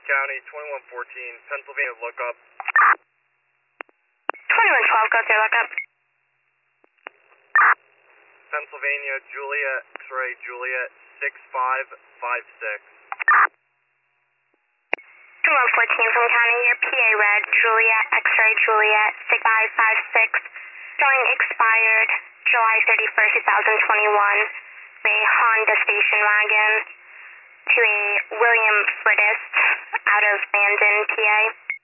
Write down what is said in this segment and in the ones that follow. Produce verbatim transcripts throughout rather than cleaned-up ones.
County, twenty-one fourteen, Pennsylvania lookup. twenty-one twelve, go through lookup. Pennsylvania, Juliet, X-ray, Juliet, six five five six. twenty-one fourteen from County, your P A red, Juliet, X-ray, Juliet, six five five six, showing expired July thirty-first, twenty twenty-one, a Honda station wagon to a William Frittis out of Landon, P A.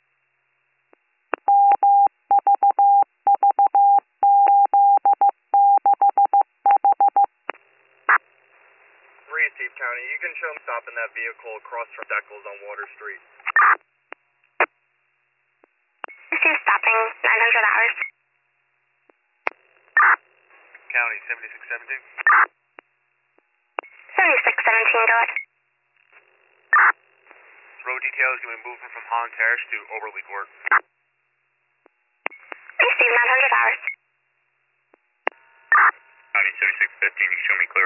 Receive County, you can show them stopping that vehicle across from Deckles on Water Street. Receive stopping, nine hundred hours. County, seventy-six seventeen. seventy-six seventeen, go ahead. Road detail is going to be moving from Holland Terrace to Overley Court. Receive nine hundred hours. County, seventy-six fifteen, you can show me clear.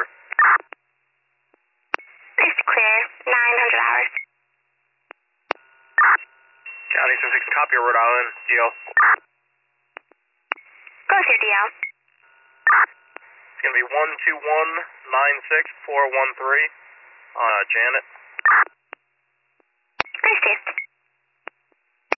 It's clear, nine hundred hours. County, seventy-six, copy of Rhode Island, D L. Go with your D L. It's going to be one two one nine six four one three, uh, Janet. Received.